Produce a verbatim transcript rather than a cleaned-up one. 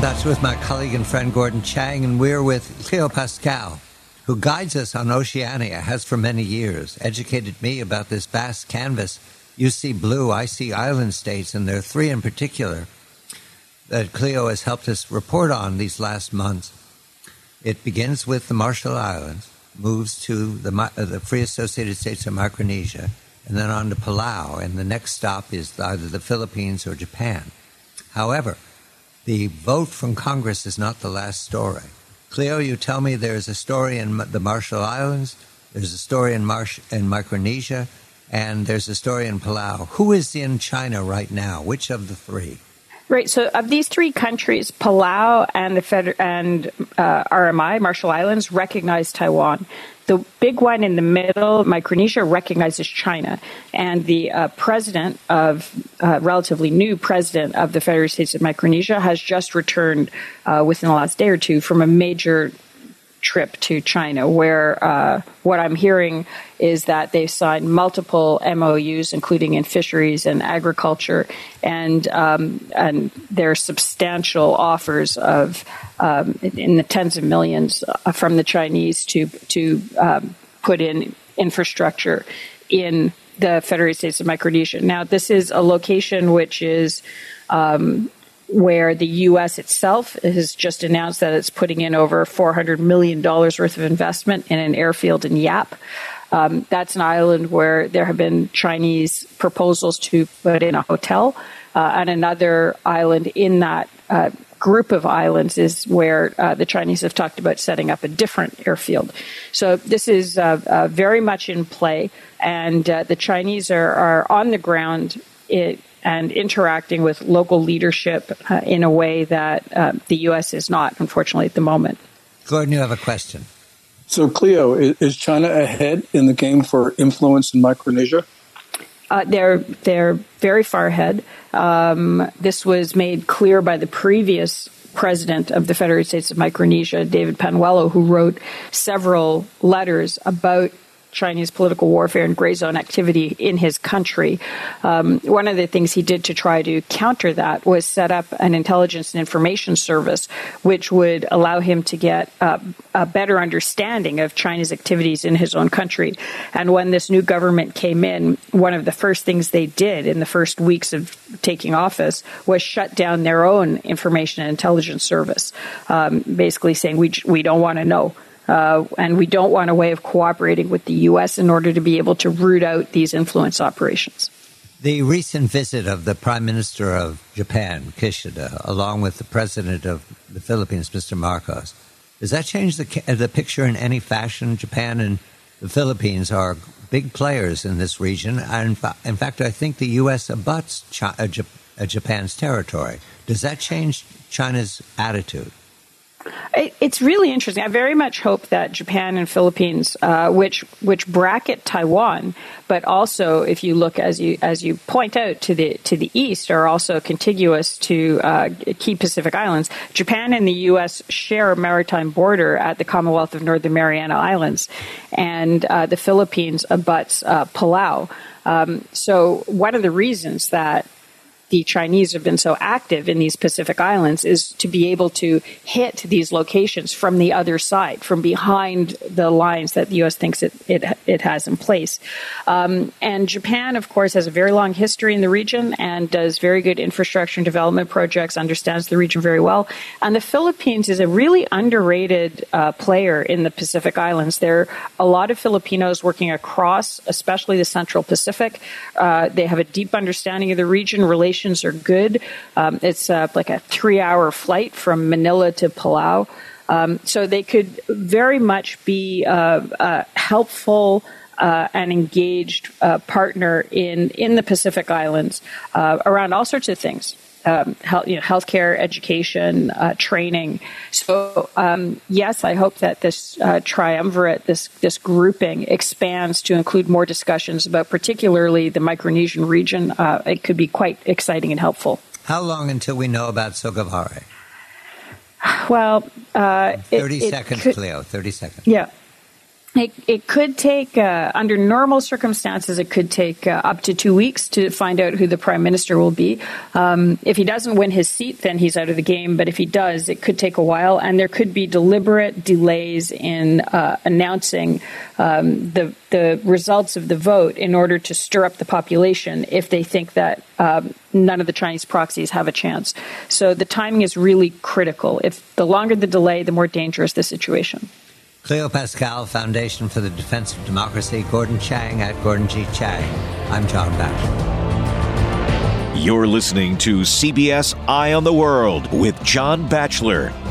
touch with my colleague and friend Gordon Chang, and we're with Cleo Pascal, who guides us on Oceania, has for many years, educated me about this vast canvas. You see blue, I see island states, and there are three in particular that Cleo has helped us report on these last months. It begins with the Marshall Islands, moves to the, uh, the Free Associated States of Micronesia, and then on to Palau, and the next stop is either the Philippines or Japan. However, the vote from Congress is not the last story. Cleo, you tell me there's a story in the Marshall Islands, there's a story in, Marsh- in Micronesia, and there's a story in Palau. Who is in China right now? Which of the three? Right. So of these three countries, Palau and the Feder- and uh, R M I, Marshall Islands, recognize Taiwan. The big one in the middle, Micronesia, recognizes China. And the uh, president of, uh, relatively new president of the Federated States of Micronesia has just returned uh, within the last day or two from a major trip to China, where uh, what I'm hearing is that they've signed multiple M O Us, including in fisheries and agriculture, and um, and there are substantial offers of um, in the tens of millions from the Chinese to to um, put in infrastructure in the Federated States of Micronesia. Now, this is a location which is um, where the U S itself has just announced that it's putting in over four hundred million dollars worth of investment in an airfield in Yap. Um, that's an island where there have been Chinese proposals to put in a hotel, uh, and another island in that uh, group of islands is where uh, the Chinese have talked about setting up a different airfield. So this is uh, uh, very much in play, and uh, the Chinese are, are on the ground it, and interacting with local leadership uh, in a way that uh, the U S is not, unfortunately, at the moment. Gordon, you have a question. So, Cleo, is China ahead in the game for influence in Micronesia? Uh, they're they're very far ahead. Um, this was made clear by the previous president of the Federated States of Micronesia, David Panuelo, who wrote several letters about Chinese political warfare and gray zone activity in his country. Um, one of the things he did to try to counter that was set up an intelligence and information service, which would allow him to get uh, a better understanding of China's activities in his own country. And when this new government came in, one of the first things they did in the first weeks of taking office was shut down their own information and intelligence service, um, basically saying, we, we don't want to know. Uh, and we don't want a way of cooperating with the U S in order to be able to root out these influence operations. The recent visit of the Prime Minister of Japan, Kishida, along with the President of the Philippines, Mister Marcos, does that change the, the picture in any fashion? Japan and the Philippines are big players in this region. And in fact, I think the U S abuts China, Japan's territory. Does that change China's attitude? It's really interesting. I very much hope that Japan and Philippines, uh, which which bracket Taiwan, but also, if you look as you as you point out to the to the east, are also contiguous to uh, key Pacific islands. Japan and the U S share a maritime border at the Commonwealth of Northern Mariana Islands, and uh, the Philippines abuts uh, Palau. Um, so one of the reasons that the Chinese have been so active in these Pacific islands is to be able to hit these locations from the other side, from behind the lines that the U S thinks it it, it has in place. Um, and Japan, of course, has a very long history in the region and does very good infrastructure and development projects, understands the region very well. And the Philippines is a really underrated uh, player in the Pacific Islands. There are a lot of Filipinos working across, especially the Central Pacific. Uh, they have a deep understanding of the region, relations are good. Um, it's uh, like a three-hour flight from Manila to Palau. Um, so they could very much be uh, a helpful uh, and engaged uh, partner in, in the Pacific Islands uh, around all sorts of things. Um, health, you know, healthcare, education, uh, training. So, um, yes, I hope that this uh, triumvirate, this this grouping, expands to include more discussions about particularly the Micronesian region. Uh, it could be quite exciting and helpful. How long until we know about Sogavare? Well, uh, thirty it, seconds, it could, Cleo. Thirty seconds. Yeah. It, it could take, uh, under normal circumstances, it could take uh, up to two weeks to find out who the prime minister will be. Um, if he doesn't win his seat, then he's out of the game. But if he does, it could take a while. And there could be deliberate delays in uh, announcing um, the, the results of the vote in order to stir up the population if they think that um, none of the Chinese proxies have a chance. So the timing is really critical. If the longer the delay, the more dangerous the situation. Cleo Pascal, Foundation for the Defense of Democracy. Gordon Chang at Gordon G. Chang. I'm John Batchelor. You're listening to C B S Eye on the World with John Batchelor.